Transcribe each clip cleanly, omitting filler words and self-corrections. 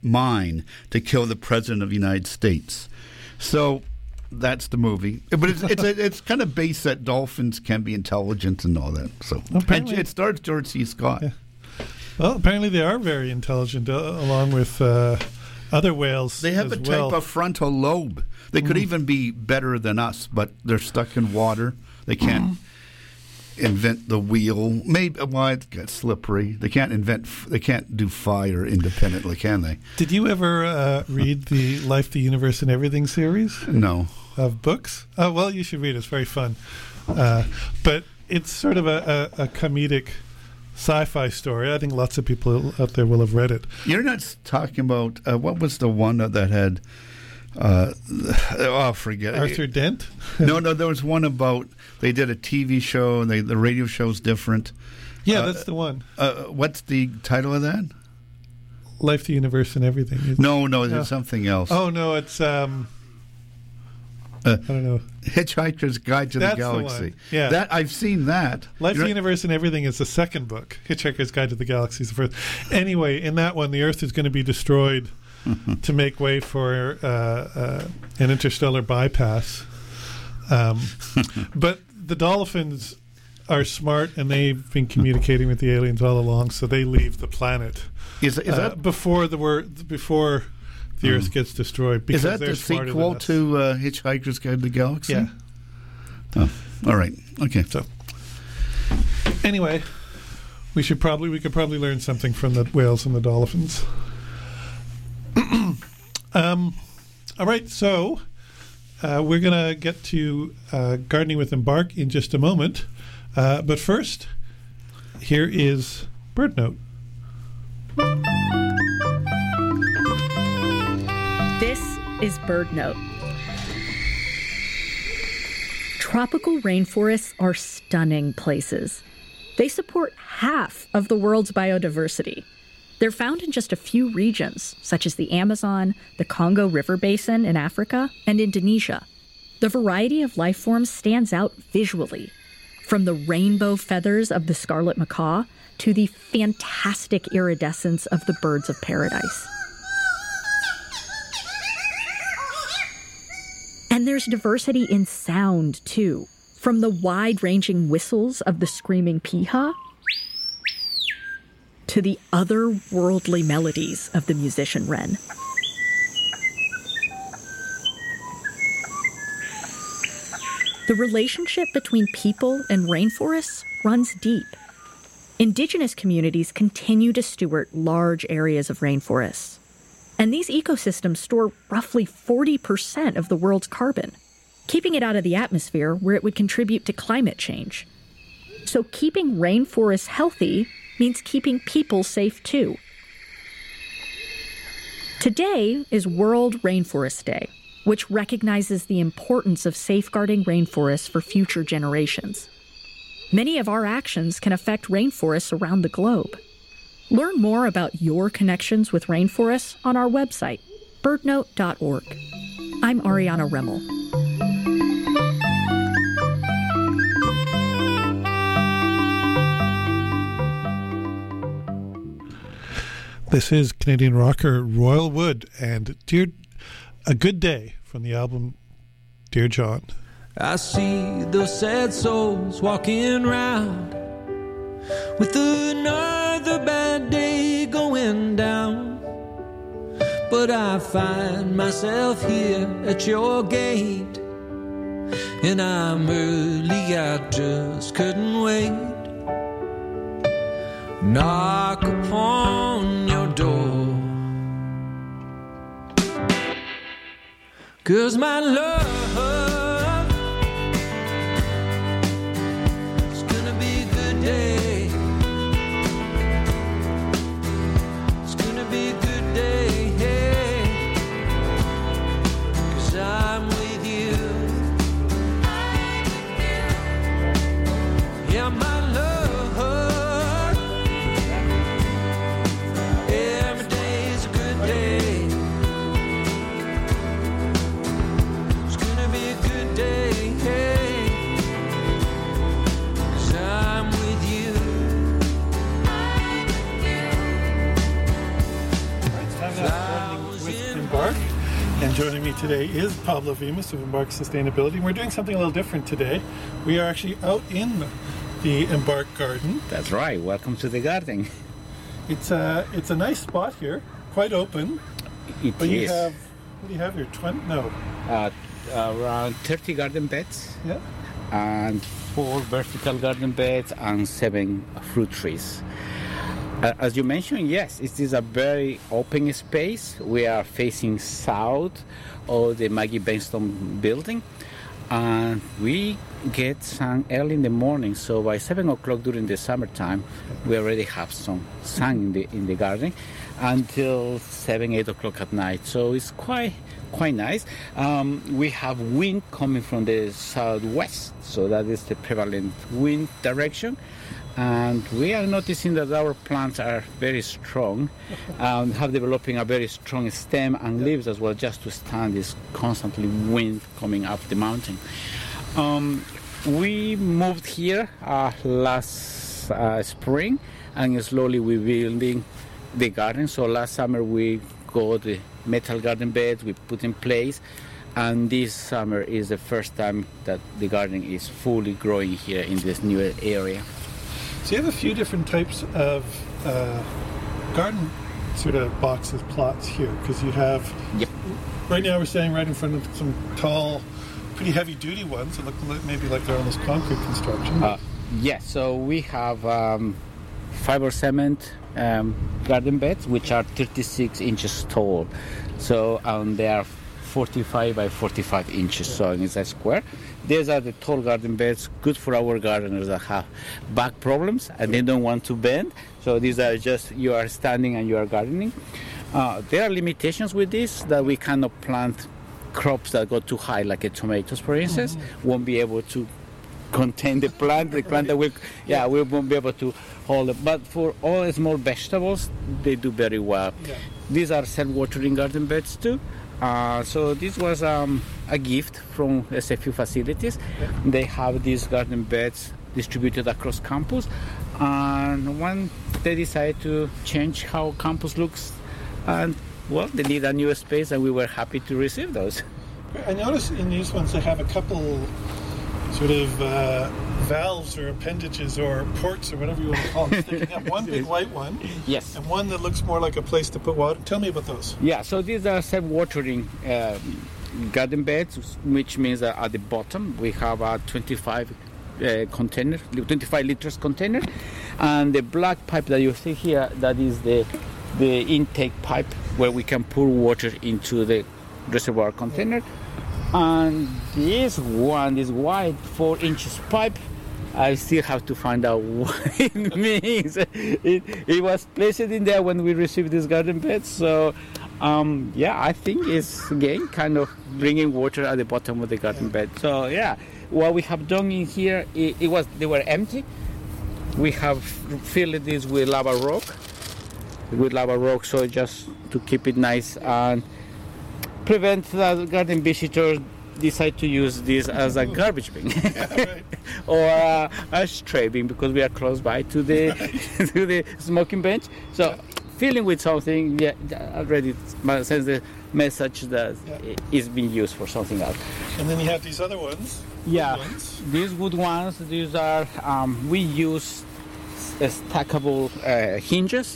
mine to kill the President of the United States. So that's the movie. But it's kind of based that dolphins can be intelligent and all that. So and it stars George C. Scott. Yeah. Well, apparently they are very intelligent, along with other whales. They have a type of frontal lobe. They could even be better than us, but they're stuck in water. They can't invent the wheel. Maybe it gets slippery. They can't do fire independently, can they? Did you ever read the Life, the Universe, and Everything series? No. Of books? Oh, well, you should read it. It's very fun. But it's sort of a comedic sci-fi story. I think lots of people out there will have read it. You're not talking about what was the one that had forget Arthur Dent? No, there was one about they did a TV show and the radio show's different. Yeah, that's the one. What's the title of that? Life, the Universe, and Everything. No, there's something else. Oh no, it's I don't know. Hitchhiker's Guide to the Galaxy. Yeah. That I've seen that. Life, the Universe, and Everything is the second book. Hitchhiker's Guide to the Galaxy is the first. Anyway, in that one, the Earth is going to be destroyed to make way for an interstellar bypass. But the dolphins are smart, and they've been communicating with the aliens all along, so they leave the planet. Is that before the Earth gets destroyed? Is that the sequel to Hitchhiker's Guide to the Galaxy? Yeah. Oh, all right. Okay. So, anyway, we could probably learn something from the whales and the dolphins. All right, so we're going to get to Gardening with Embark in just a moment. But first, here is Bird Note. This is Bird Note. Tropical rainforests are stunning places. They support half of the world's biodiversity. They're found in just a few regions, such as the Amazon, the Congo River Basin in Africa, and Indonesia. The variety of life forms stands out visually, from the rainbow feathers of the scarlet macaw to the fantastic iridescence of the birds of paradise. And there's diversity in sound, too, from the wide-ranging whistles of the screaming piha to the otherworldly melodies of the musician wren. The relationship between people and rainforests runs deep. Indigenous communities continue to steward large areas of rainforests. And these ecosystems store roughly 40% of the world's carbon, keeping it out of the atmosphere where it would contribute to climate change. So keeping rainforests healthy means keeping people safe too. Today is World Rainforest Day, which recognizes the importance of safeguarding rainforests for future generations. Many of our actions can affect rainforests around the globe. Learn more about your connections with rainforests on our website, birdnote.org. I'm Ariana Remmel. This is Canadian rocker Royal Wood and A Good Day from the album Dear John. I see those sad souls walking round with another bad day going down, but I find myself here at your gate, and I'm early, I just couldn't wait. Knock upon your door, 'cause my love, it's gonna be a good day. It's gonna be a good day, hey, 'cause I'm with you. Yeah, my love, every day is a good day. It's Embark. And joining me today is Pablo Vimas of Embark Sustainability. We're doing something a little different today. We are actually out in the Embark garden. That's right. Welcome to the garden. It's a nice spot here, quite open. It But you is have, what do you have here? 20? No. around 30 garden beds Yeah. and 4 vertical garden beds and 7 fruit trees. As you mentioned, yes, it is a very open space. We are facing south of the Maggie Benstone building, and we get sun early in the morning. So by 7 o'clock during the summertime, we already have some sun in the garden until 7-8 o'clock at night. So it's quite nice. We have wind coming from the southwest, so that is the prevalent wind direction. And we are noticing that our plants are very strong and have developing a very strong stem and leaves as well, just to stand this constantly wind coming up the mountain. We moved here last spring, and slowly we're building the garden. So last summer we got the metal garden beds we put in place, and this summer is the first time that the garden is fully growing here in this new area. So you have a few different types of garden sort of boxes, plots here, because you have, Yep. right now we're standing right in front of some tall, pretty heavy-duty ones that look maybe like they're almost concrete construction. Yes, so we have fiber cement garden beds, which are 36 inches tall. So they are 45 by 45 inches, so it's a square. These are the tall garden beds, good for our gardeners that have back problems and they don't want to bend. So these are just, you are standing and you are gardening. There are limitations with this, that we cannot plant crops that go too high, like tomatoes, for instance. Won't be able to contain the plant that will, we won't be able to hold it. But for all small vegetables, they do very well. Yeah. These are self-watering garden beds too. So this was a gift from SFU facilities. Yeah. They have these garden beds distributed across campus, and when they decided to change how campus looks, and well, they need a new space, and we were happy to receive those. I notice in these ones they have a couple sort of valves or appendages or ports or whatever you want to call them, sticking up. One big white one, Yes. and one that looks more like a place to put water. Tell me about those. Yeah, so these are self-watering garden beds, which means that at the bottom we have a 25 container, 25 liters container, and the black pipe that you see here, that is the intake pipe where we can pour water into the reservoir container. And this one, this wide 4 inches pipe, I still have to find out what it means. It was placed in there when we received this garden bed. So, I think it's again kind of bringing water at the bottom of the garden bed. So, what we have done in here, they were empty. We have filled this with lava rock, so just to keep it nice and prevent the garden visitors decide to use this as a garbage bin or a stray bin, because we are close by to the to the smoking bench. So filling with something, already sends the message that it's being used for something else. And then you have these other ones. Yeah, Wood ones. these wood ones, these are, we use stackable hinges.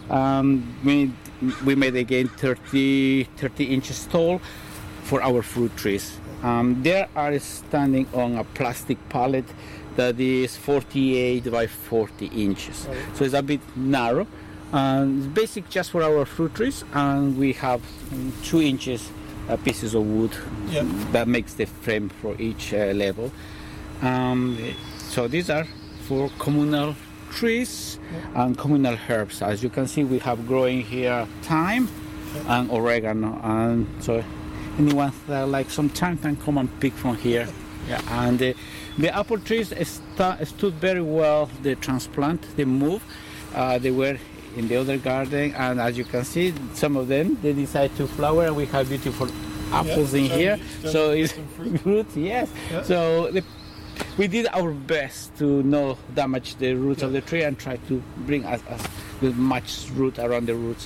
We made again 30 inches tall for our fruit trees. They are standing on a plastic pallet that is 48 by 40 inches. Right. So it's a bit narrow. It's basic just for our fruit trees, and we have 2 inches pieces of wood that makes the frame for each level. So these are for communal trees and communal herbs. As you can see, we have growing here thyme and oregano, and so anyone that likes some thyme can come and pick from here. And the apple trees stood very well the transplant, the move. They were in the other garden, and as you can see, some of them they decide to flower, and we have beautiful apples in here. So it's fruit, yes. Yeah. So we did our best to not damage the roots of the tree and try to bring as much root around the roots.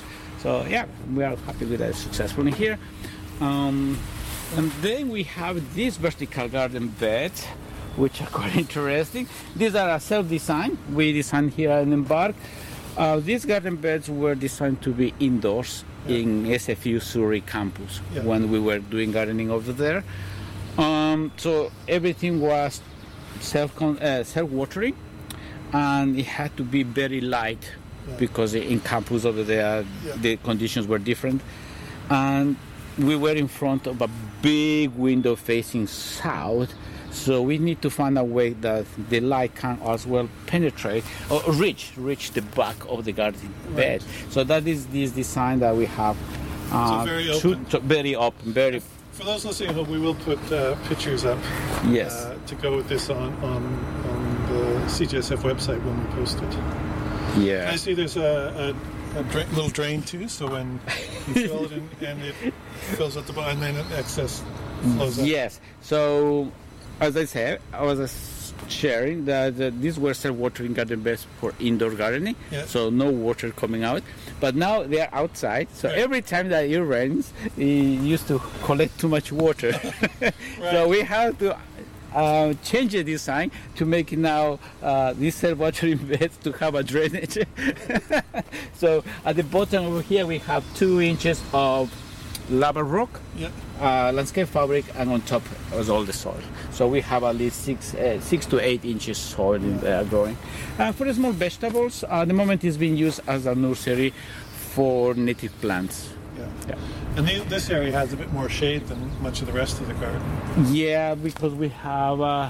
So yeah, we are happy with that, successful in here. And then we have these vertical garden beds, which are quite interesting. These are a self-design. We designed here at Embark. These garden beds were designed to be indoors in SFU Surrey campus when we were doing gardening over there. So everything was self-watering, and it had to be very light because in campus over there the conditions were different. And we were in front of a big window facing south, so we need to find a way that the light can as well penetrate or reach the back of the garden bed. So that is this design that we have. So very open. Very open. Very. For those listening at home, we will put pictures up to go with this on the CJSF website when we post it. Yeah. I see there's a little drain too, so when you fill it in and it fills at the bottom, and then excess flows out. Yes. So, as I said, I was sharing that these were self-watering garden beds for indoor gardening, so no water coming out. But now they are outside, so every time that it rains, it used to collect too much water. So we have to change the design to make it now these self-watering beds to have a drainage. So at the bottom over here we have 2 inches of lava rock, landscape fabric, and on top is all the soil. So we have at least 6 to 8 inches soil in there growing. For the small vegetables, at the moment it's being used as a nursery for native plants. And this area has a bit more shade than much of the rest of the garden. Yeah, because we have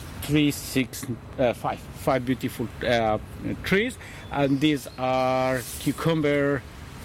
5 beautiful trees, and these are cucumber,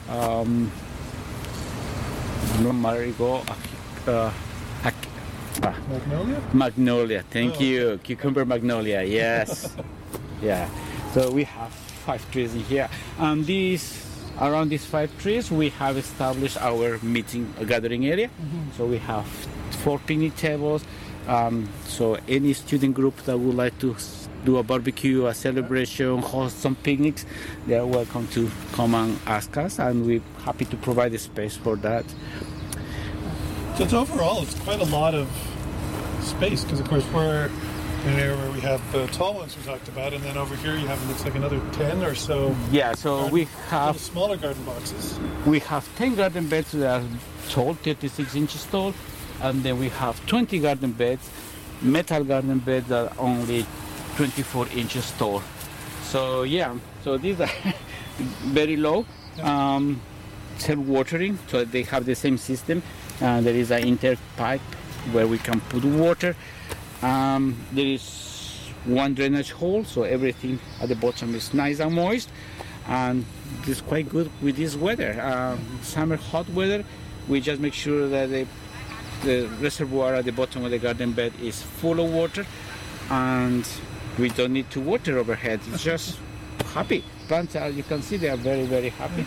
magnolia. Thank you. Cucumber magnolia. Yes. So we have 5 trees in here, and around these 5 trees we have established our gathering area. So we have 4 picnic tables. So any student group that would like to do a barbecue, a celebration, host some picnics, they are welcome to come and ask us, and we're happy to provide the space for that. So overall, it's quite a lot of space, because of course we're in an area where we have the tall ones we talked about, and then over here you have, it looks like, another 10 or so. Yeah, so we have smaller garden boxes. We have 10 garden beds that are tall, 36 inches tall, and then we have 20 garden beds, metal garden beds that are only 24 inches tall. So so these are very low, self-watering, so they have the same system. There is an inter pipe where we can put water. There is 1 drainage hole, so everything at the bottom is nice and moist, and it's quite good with this weather. Summer hot weather, we just make sure that the reservoir at the bottom of the garden bed is full of water, and we don't need to water overhead. It's just happy. Plants are, you can see, they are very, very happy.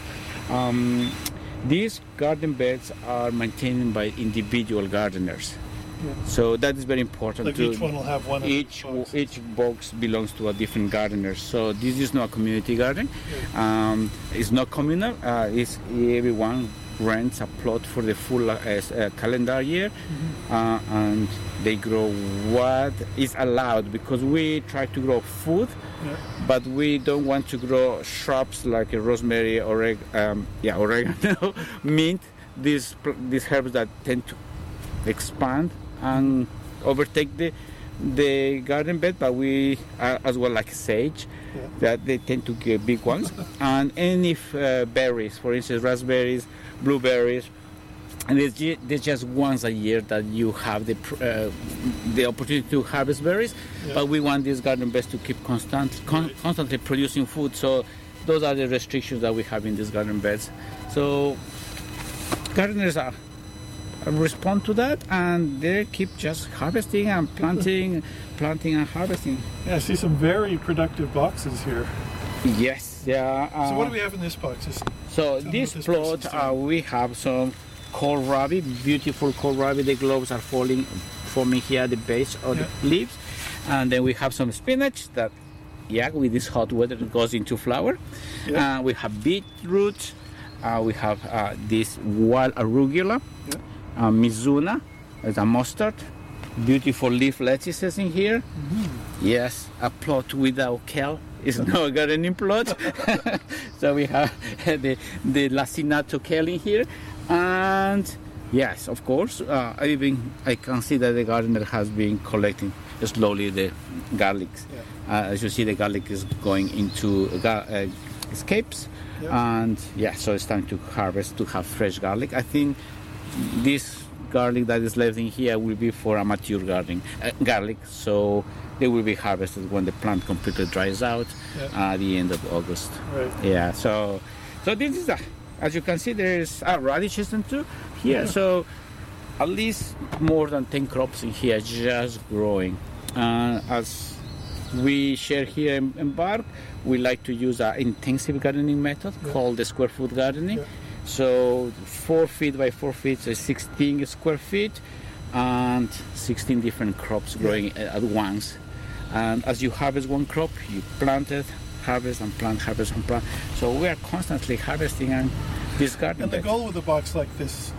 These garden beds are maintained by individual gardeners. So that is very important. Like each one will have one. Each box belongs to a different gardener. So this is not a community garden. It's not communal. It's everyone rents a plot for the full calendar year, and they grow what is allowed, because we try to grow food, but we don't want to grow shrubs like rosemary, oregano, mint. These herbs that tend to expand and overtake the garden bed, but we as well, like sage, that they tend to get big ones. And any berries, for instance, raspberries, blueberries, and there's just once a year that you have the opportunity to harvest berries, but we want these garden beds to keep constantly producing food. So those are the restrictions that we have in these garden beds. So gardeners respond to that, and they keep just harvesting and planting and harvesting. Yeah, I see some very productive boxes here. Yes, yeah. So what do we have in this box? So this plot, we have some kohlrabi, beautiful kohlrabi. The globes are forming here at the base of the leaves, and then we have some spinach that, with this hot weather, goes into flower. We have beetroot. we have this wild arugula, mizuna, as a mustard, beautiful leaf lettuces in here. Yes, a plot without kale is no gardening plot. So we have the lacinato kale in here, and yes, of course, I can see that the gardener has been collecting slowly the garlics. As you see, the garlic is going into escapes, and so it's time to harvest to have fresh garlic. I think this garlic that is left in here will be for a mature garlic, so they will be harvested when the plant completely dries out at the end of August. Right. Yeah. So this is as you can see, there is radishes and too here. So at least more than 10 crops in here just growing. As we share here in Bark, we like to use an intensive gardening method called the square foot gardening. So 4 feet by 4 feet, so 16 square feet, and 16 different crops growing at once. And as you harvest one crop, you plant it, harvest and plant, harvest and plant. So we are constantly harvesting on this garden. And the goal with a box like this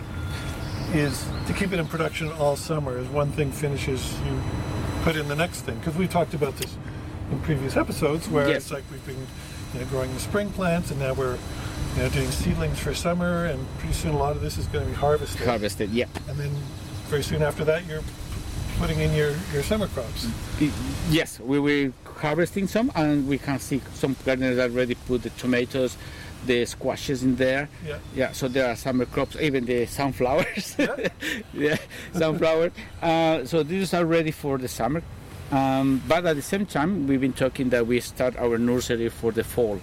is to keep it in production all summer. As one thing finishes, you put in the next thing. Because we talked about this in previous episodes, where it's like we've been growing the spring plants, and now we're doing seedlings for summer, and pretty soon a lot of this is going to be harvested. And then very soon after that, you're putting in your summer crops. Yes, we will harvesting some, and we can see some gardeners already put the tomatoes, the squashes in there. So there are summer crops, even the sunflowers. Sunflowers. So these are ready for the summer. But at the same time, we've been talking that we start our nursery for the fall.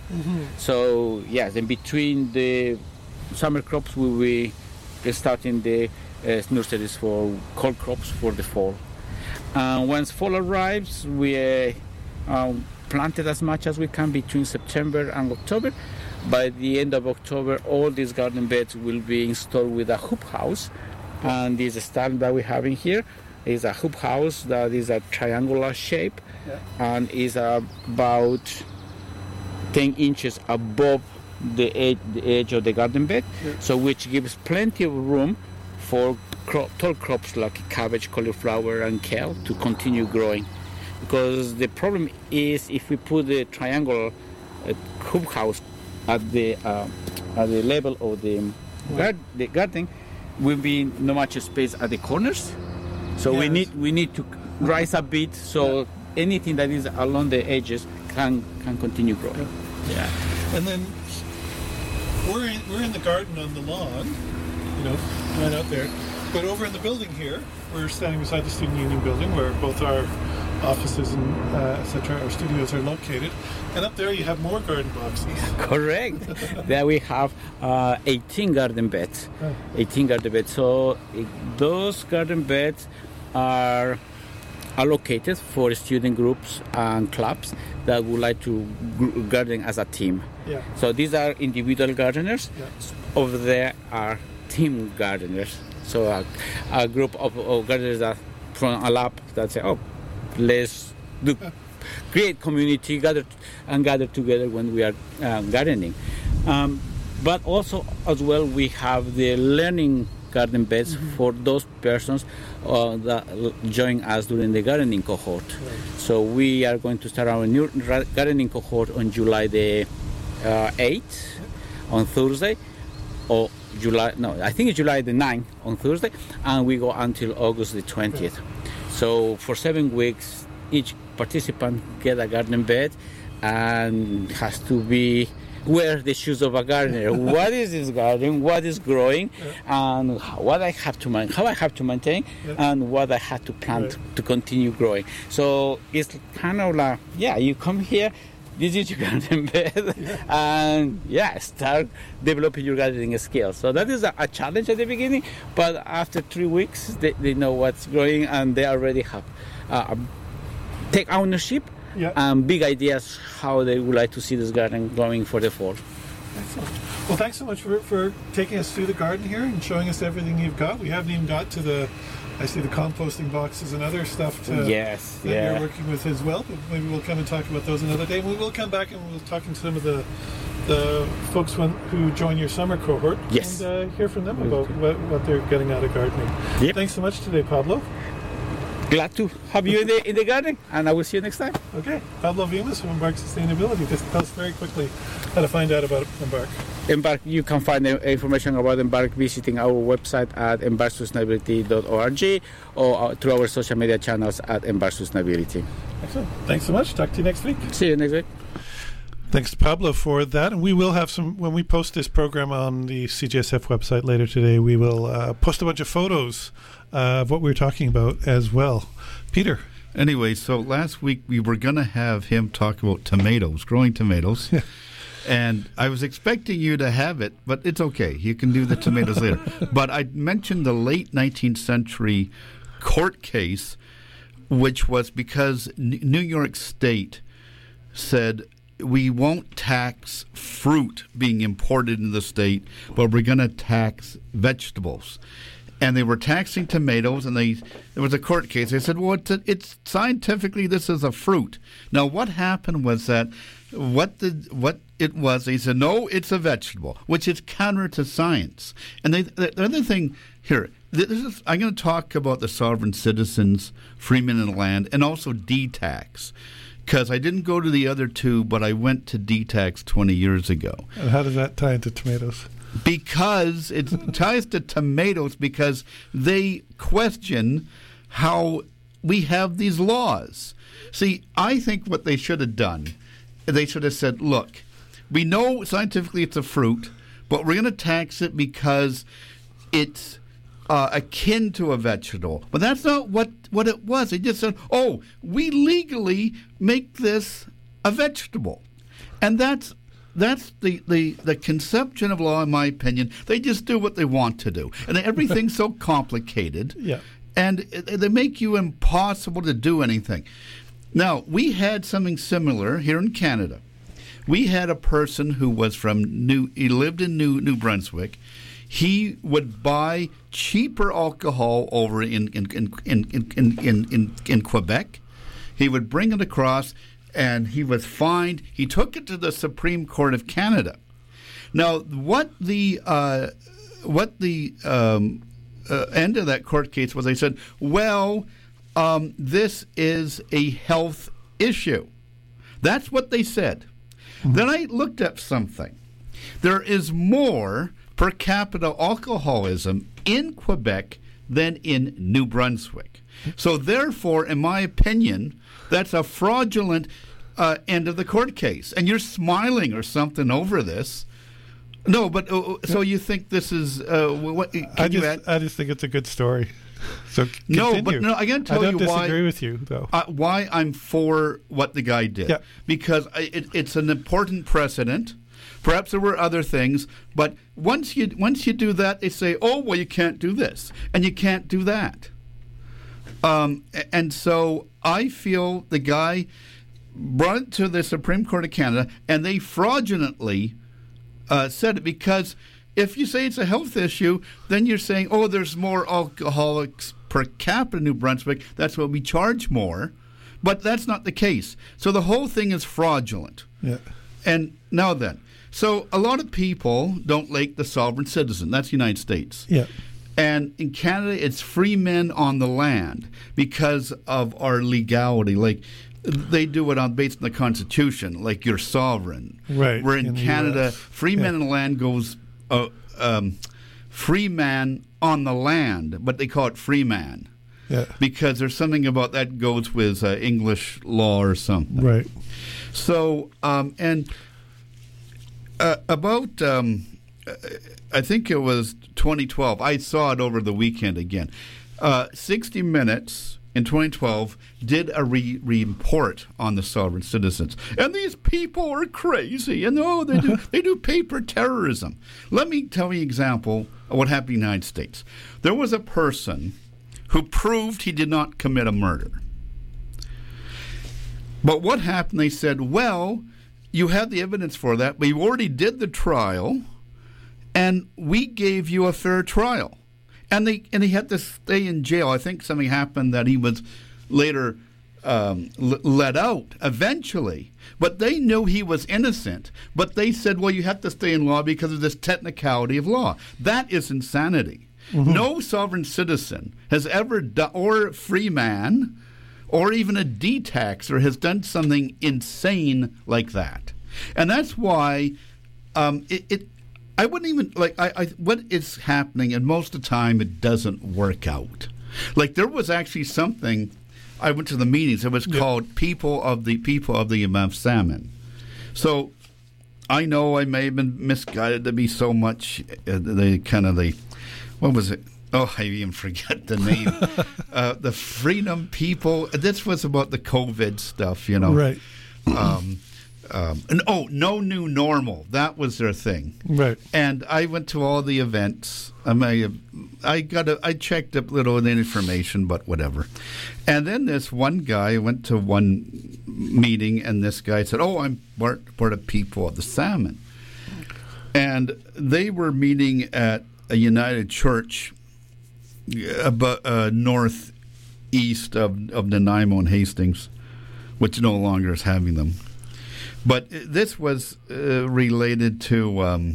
So yes, in between the summer crops, we will be starting the nurseries for cold crops for the fall. Once fall arrives, we planted as much as we can between September and October. By the end of October, all these garden beds will be installed with a hoop house. And this stand that we have in here is a hoop house that is a triangular shape and is about 10 inches above the edge of the garden bed, so which gives plenty of room for tall crops like cabbage, cauliflower, and kale to continue growing. Because the problem is, if we put the triangular hoop house at the level of the garden, will be no much space at the corners. So we need to rise a bit, so anything that is along the edges can continue growing. And then we're in the garden on the lawn, right out there. But over in the building here, we're standing beside the Student Union building, where both our offices and etc. our studios are located. And up there you have more garden boxes. Correct. There we have 18 garden beds. 18 garden beds. So those garden beds are allocated for student groups and clubs that would like to garden as a team. So these are individual gardeners. Over there are team gardeners. So a group of gardeners that from a lab that say, let's create community, gather together when we are gardening. But also as well, we have the learning garden beds for those persons that join us during the gardening cohort. So we are going to start our new gardening cohort on July the 8th on Thursday, or I think it's July the 9th on Thursday, and we go until August the 20th. So for 7 weeks, each participant get a garden bed and has to wear the shoes of a gardener. What is this garden? What is growing? And what I have to how I have to maintain, and what I have to plant to continue growing. So it's kind of like, you come here, this is your garden bed, and start developing your gardening skills. So that is a challenge at the beginning, but after 3 weeks, they know what's growing, and they already have take ownership and big ideas how they would like to see this garden growing for the fall. Excellent. Well, thanks so much for taking us through the garden here and showing us everything you've got. We haven't even got to I see the composting boxes and other stuff that you're working with as well, but maybe we'll come and talk about those another day. We will come back and we'll talk in some of the the folks who join your summer cohort. Yes. And hear from them about what they're getting out of gardening. Yep. Thanks so much today, Pablo. Glad to have you in the garden, and I will see you next time. Okay. Pablo Vimas from Embark Sustainability. Just tell us very quickly how to find out about Embark. Embark, you can find information about Embark visiting our website at embarksustainability.org or through our social media channels at Embark Sustainability. Excellent. Thanks so much. Talk to you next week. See you next week. Thanks to Pablo for that. And we will have some, when we post this program on the CJSF website later today, we will post a bunch of photos of what we were talking about as well. Peter. Anyway, so last week we were going to have him talk about tomatoes, growing tomatoes. And I was expecting you to have it, but it's okay. You can do the tomatoes later. But I mentioned the late 19th century court case, which was because New York State said, we won't tax fruit being imported into the state, but we're going to tax vegetables. And they were taxing tomatoes, and there was a court case. They said, well, it's scientifically, this is a fruit. Now, what happened was that they said, no, it's a vegetable, which is counter to science. And the other thing here, I'm going to talk about the sovereign citizens, freemen and land, and also D-tax. Because I didn't go to the other two, but I went to D-tax 20 years ago. And how does that tie into tomatoes? Because it ties to tomatoes because they question how we have these laws. See, I think what they should have done, they should have said, look, we know scientifically it's a fruit, but we're going to tax it because it's akin to a vegetable. But that's not what it was. They just said, oh, we legally make this a vegetable. And that's the conception of law, in my opinion. They just do what they want to do. And everything's so complicated. Yeah. And they make you impossible to do anything. Now, we had something similar here in Canada. We had a person who was he lived in New Brunswick. He would buy cheaper alcohol over in Quebec. He would bring it across, and he was fined. He took it to the Supreme Court of Canada. Now, what the end of that court case was, they said, well, this is a health issue. That's what they said. Mm-hmm. Then I looked up something. There is more per capita alcoholism in Quebec than in New Brunswick. So therefore, in my opinion, that's a fraudulent end of the court case. And you're smiling or something over this. No, but so you think this is what? I just think it's a good story. So continue. No, I got to tell you why. I don't disagree with you, though. Why I'm for what the guy did. Yeah. Because it's an important precedent. Perhaps there were other things, but once you do that, they say, oh, well, you can't do this, and you can't do that. And so I feel the guy brought it to the Supreme Court of Canada, and they fraudulently said it, because if you say it's a health issue, then you're saying, oh, there's more alcoholics per capita in New Brunswick, that's why we charge more. But that's not the case. So the whole thing is fraudulent. Yeah. And now then, so a lot of people don't like the sovereign citizen. That's the United States. Yeah. And in Canada, it's free men on the land because of our legality. Like, they do it based on the Constitution, like you're sovereign. Right. Where in Canada, free men on the land goes free man on the land, but they call it free man. Yeah. Because there's something about that goes with English law or something. Right. So, about, I think it was 2012, I saw it over the weekend again. 60 Minutes in 2012 did a report on the sovereign citizens. And these people are crazy. And they do paper terrorism. Let me tell you an example of what happened in the United States. There was a person who proved he did not commit a murder. But what happened? They said, well, you have the evidence for that, but you already did the trial, and we gave you a fair trial. And he had to stay in jail. I think something happened that he was later let out eventually. But they knew he was innocent. But they said, well, you have to stay in law because of this technicality of law. That is insanity. Mm-hmm. No sovereign citizen has ever done, or free man, or even a detaxer has done something insane like that. And that's why I wouldn't even, what is happening, and most of the time it doesn't work out. Like, there was actually something, I went to the meetings, it was called People of the Yamav Salmon. So I know I may have been misguided to be so much, what was it? Oh, I even forget the name. The Freedom People. This was about the COVID stuff, Right. No New Normal. That was their thing. Right. And I went to all the events. I checked up little of the information, but whatever. And then this one guy went to one meeting, and this guy said, I'm part of People of the Salmon. And they were meeting at a United Church northeast of Nanaimo and Hastings, which no longer is having them. But this was related to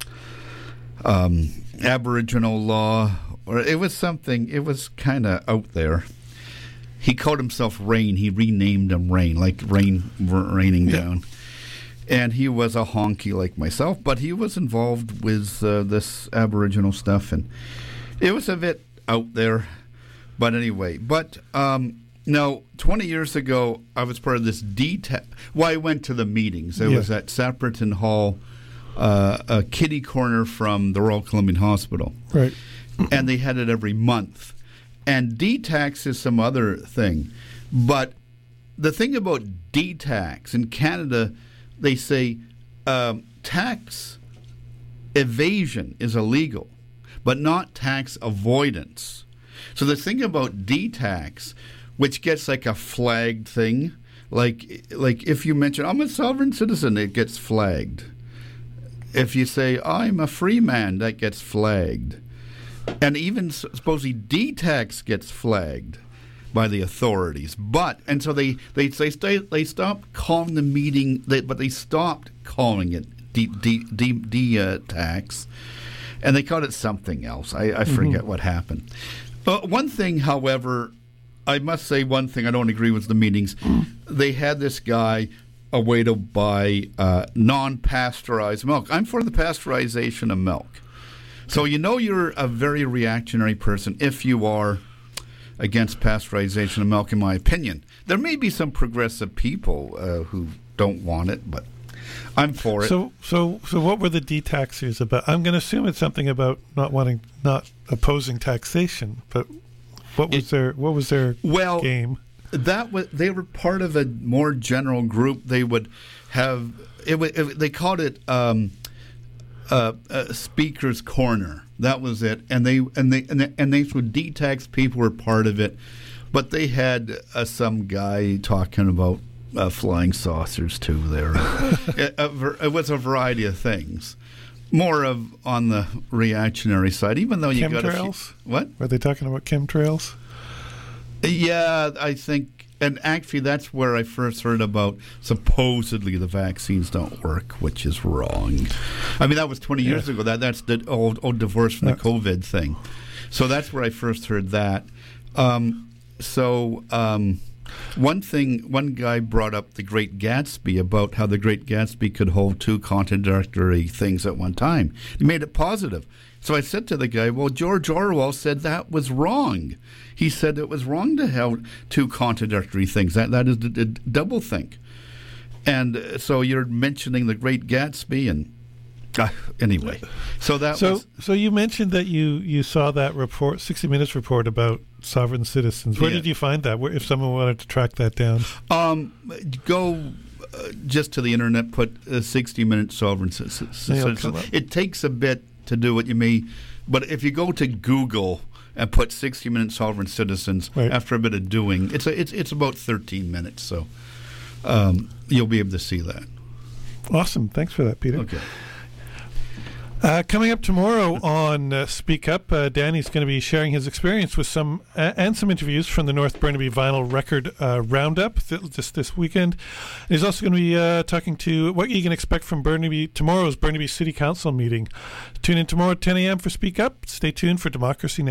Aboriginal law, or it was something, it was kind of out there. He called himself Rain. He renamed him Rain, like raining down. And he was a honky like myself, but he was involved with this Aboriginal stuff, and it was a bit out there. But anyway, now, 20 years ago, I was part of this I went to the meetings. It was at Sapperton Hall, a kitty corner from the Royal Columbian Hospital. Right. And they had it every month. And D-tax is some other thing. But the thing about D-tax in Canada, they say tax evasion is illegal, but not tax avoidance. So the thing about D-tax, which gets like a flagged thing, like if you mention, I'm a sovereign citizen, it gets flagged. If you say, I'm a free man, that gets flagged. And even supposedly D-tax gets flagged by the authorities. And so they stopped calling the meeting, but they stopped calling it D-tax, and they called it something else. I forget what happened. One thing, however, I must say one thing I don't agree with the meetings. They had this guy a way to buy non-pasteurized milk. I'm for the pasteurization of milk. So you're a very reactionary person if you are against pasteurization of milk, in my opinion. There may be some progressive people who don't want it, but I'm for it. So what were the D-taxers about? I'm going to assume it's something about not opposing taxation, but what was their game? They were part of a more general group. They would have they called it Speaker's Corner. That was it, and they would D-tax people were part of it, but they had some guy talking about flying saucers too. There, it was a variety of things. More on the reactionary side, even though you got chemtrails. What were they talking about? Chemtrails? Yeah, I think, and actually that's where I first heard about supposedly the vaccines don't work, which is wrong. I mean, that was 20 years ago. That's the old divorce from the COVID thing. So that's where I first heard that. One guy brought up The Great Gatsby, about how The Great Gatsby could hold two contradictory things at one time. He made it positive. So I said to the guy, well, George Orwell said that was wrong. He said it was wrong to have two contradictory things. That is a doublethink. And so you're mentioning The Great Gatsby, and anyway. So you mentioned that you saw that report, 60 Minutes report about sovereign citizens. Where did you find that? If someone wanted to track that down, go just to the internet, put 60 Minutes sovereign citizens. It takes a bit to do what you may, but if you go to Google and put 60 Minutes sovereign citizens, after a bit of doing, it's about 13 minutes. So you'll be able to see that. Awesome. Thanks for that, Peter. Okay. Coming up tomorrow on Speak Up, Danny's going to be sharing his experience with some interviews from the North Burnaby Vinyl Record Roundup just this weekend. And he's also going to be talking to what you can expect from tomorrow's Burnaby City Council meeting. Tune in tomorrow at 10 a.m. for Speak Up. Stay tuned for Democracy Now!